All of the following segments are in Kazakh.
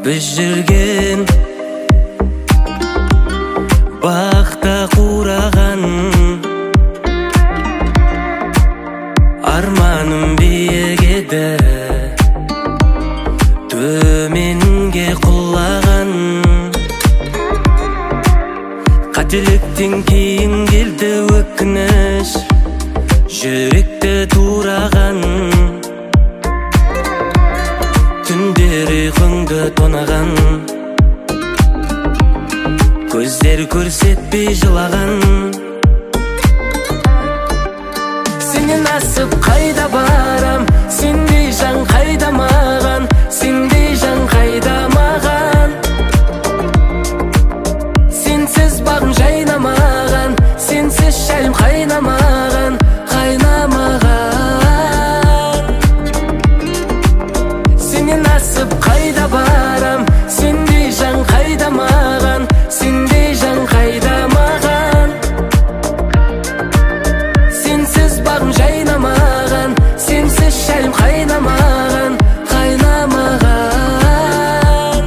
біз жүрген бақта қураған арманым биік еді, төменге құлаған. Қателіктен кейін келді өкініш, жүректі тураған. Түндер ұйқыңды тонаған, көздер көрсетпей жылаған. Сенен асып қайда барам, сендей жан қайда маған, сендей жан қайда маған. Сенсіз бағым жайнамаған, сенсіз шайым қайнамаған, қайнамаған. Сенен асып қайда барам, сендей жан қайда маған, сендей жан қайда маған. Сенсіз бағым жайнамаған, сенсіз шайым қайнамаған, қайнамаған.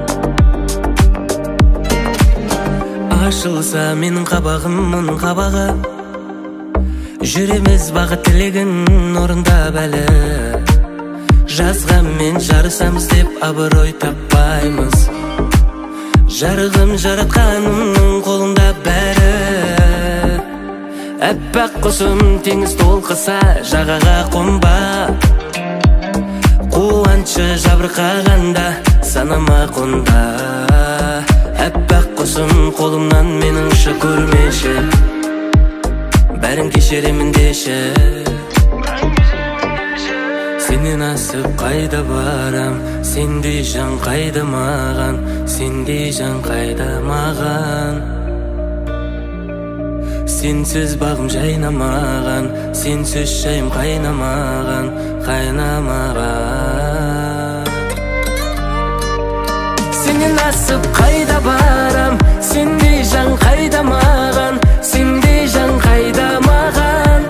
Ашылса менің қабағым, мұның қабағы, жүреміз бақыт тілегін орындап әлі. Жазғанмен жарысамыз деп абырой таппаймыз. Жарығым жаратқанымның қолында бәрі. Әппақ құсым теңіз толқыса жағаға қонба. Қуаншы жабырқағанда санама қонда. Әппақ құсым қолымнан менің ұшы көрмеші, бәрін кешеремін деші. Сенен асып қайда барам, сендей жан қайда маған, сендей жан қайда маған. Сенсіз бағым жайнамаған, сенсіз шайым қайнамаған, қайнамаған. Сенен асып қайда барам, сендей жан қайда маған, сендей жан қайда маған.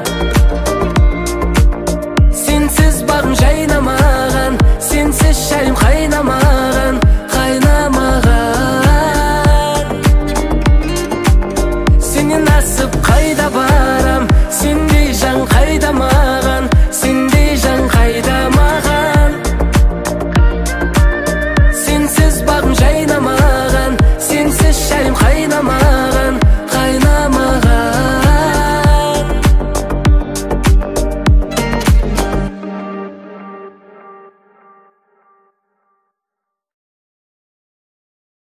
Сенсіз бағым жайнамаған, сенсіз шайым қайнамаған, қайнамаған. Сенен асып қайда барам, сендей жан қайда маған, сендей жан қайда маған. Сенсіз бағым жайнамаған.